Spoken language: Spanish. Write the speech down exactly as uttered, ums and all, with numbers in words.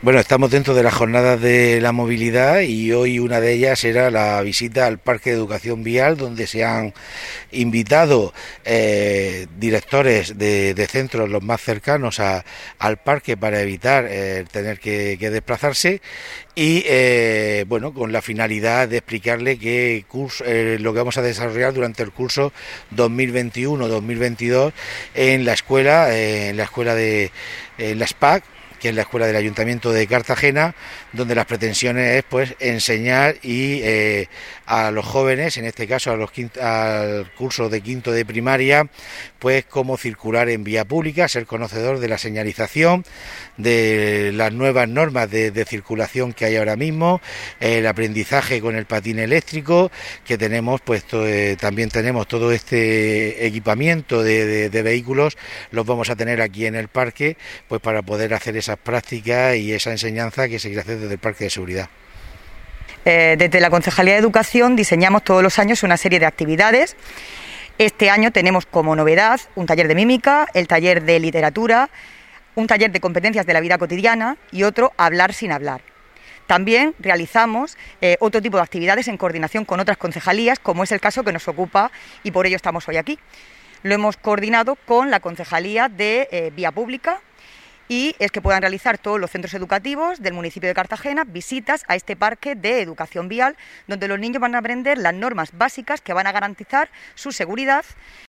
Bueno, estamos dentro de las jornadas de la movilidad y hoy una de ellas era la visita al Parque de Educación Vial, donde se han invitado eh, directores de, de centros los más cercanos a, al parque para evitar eh, tener que, que desplazarse y eh, bueno, con la finalidad de explicarle qué curso, eh, lo que vamos a desarrollar durante el curso dos mil veintiuno dos mil veintidós en la escuela, eh, en la escuela de eh, la S P A C, que es la escuela del Ayuntamiento de Cartagena, donde las pretensiones es pues enseñar y eh, a los jóvenes, en este caso a los quint- al curso de quinto de primaria, pues cómo circular en vía pública, ser conocedor de la señalización, de las nuevas normas de, de circulación que hay ahora mismo, el aprendizaje con el patín eléctrico, que tenemos pues to, eh, también tenemos todo este equipamiento de, de, de vehículos, los vamos a tener aquí en el parque, pues para poder hacer esas prácticas y esa enseñanza que se quiere hacer desde el Parque de Seguridad. Eh, desde la Concejalía de Educación diseñamos todos los años una serie de actividades. Este año tenemos como novedad un taller de mímica, el taller de literatura, un taller de competencias de la vida cotidiana y otro hablar sin hablar. También realizamos eh, otro tipo de actividades en coordinación con otras concejalías, como es el caso que nos ocupa y por ello estamos hoy aquí. Lo hemos coordinado con la Concejalía de eh, Vía Pública, y es que puedan realizar todos los centros educativos del municipio de Cartagena visitas a este parque de educación vial, donde los niños van a aprender las normas básicas que van a garantizar su seguridad